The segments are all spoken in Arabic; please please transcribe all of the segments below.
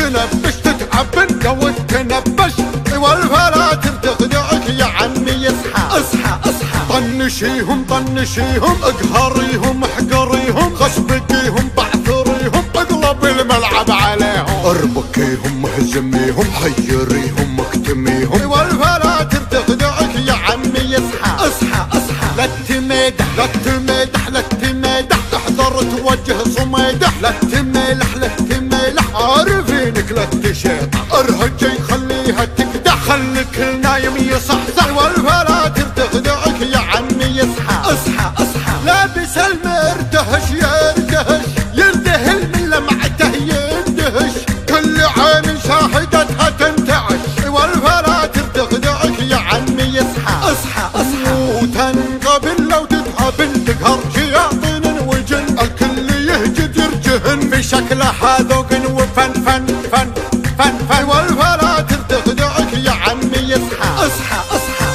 تنبش تتعب لو تنبش، والفلاتر تخدعك يا عمي اصحى اصحى اصحى. طنشيهم طنشيهم اقهريهم احقريهم، خشبكيهم بعثريهم اقلب الملعب عليهم، اربكيهم اهزميهم حيريهم اكتميهم، والفلاتر تخدعك يا عمي اصحى اصحى اصحى. لا تمدح لا تمدح لا تمدح، احذر توجه صميدح، لا تملح لا تملح عارفينك لا تشيطح، ارهجي خليها تكدح، خليك النايم يصحصح، والفلاتر تخدعك يا عمي اصحى اصحى اصحى. لابس المرتهش يرتهش يندهل من لمعته يندهش، كل عين شاهدتها تنتعش، والفلاتر تخدعك يا عمي اصحى اصحى اصحى. وتنقبل لو تتقابل تقهر شياطين وجن، الكل يهجد يرجهن في شكله حذوق وفن فن فن فن فن، والفلاتر تخدعك يا عمي اصحى اصحى اصحى.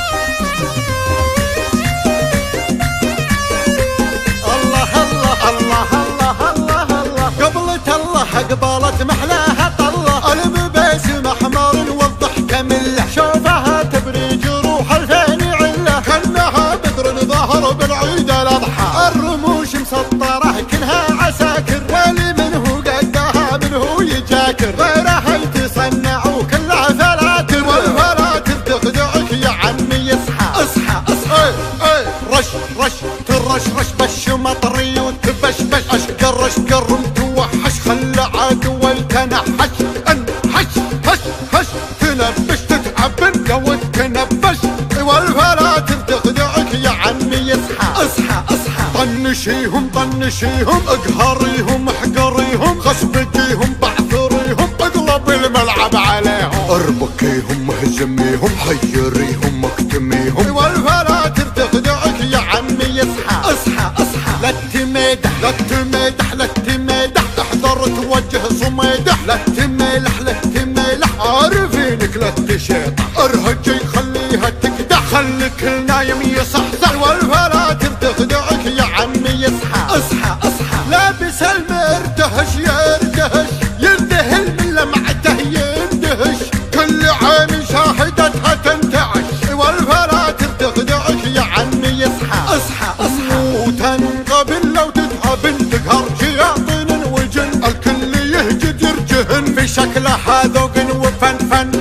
الله الله الله الله الله الله، قبلة الله قبلت محلاها طله، قلب باسم احمر والضحكه مله، شوفها تبري جروح الفين عله، كانها بدر ظهر بالعيد الاضحى، الرموش مسطره كلها عساكر، واللي منه قدها منه يجاكر، غيرها يتصنع وكلها فلاتر، والفلاتر تخدعك يا عمي اصحى اصحى اصحى. اي رش رش ترش رش بش مطري وتبشبش، اشقر اشقر متوحش خلى عدو يتنحش، انحش هش هش. تنبش تتعب لو تنبش، والفلاتر تخدعك يا عمي اصحى اصحى اصحى. طنشيهم طنشيهم اقهريهم احقريهم، خشبكيهم بعثريهم اقلب الملعب عليهم، اربكيهم اهزميهم حيريهم اكتميهم، والفلاتر تخدعك يا عمي اصحى اصحى اصحى. لا تمدح لا تمدح لا تمدح، احذر توجه صميدح، لا تملح لا تملح عارفينك لا تشيطح، ارهجي خليها تكدح، خليك النايم يصحصح، والفلاتر تخدعك يا عمي اصحى اصحى اصحى. لابس المرتهش يرتهش يندهل من لمعته يندهش، كل عين شاهدتها تنتعش، والفلاتر تخدعك يا عمي اصحى اصحى اصحى. وتنقبل لو تتقابل تقهر شياطين وجن، الكل يهجد يرجهن في شكله حذوق وفن فن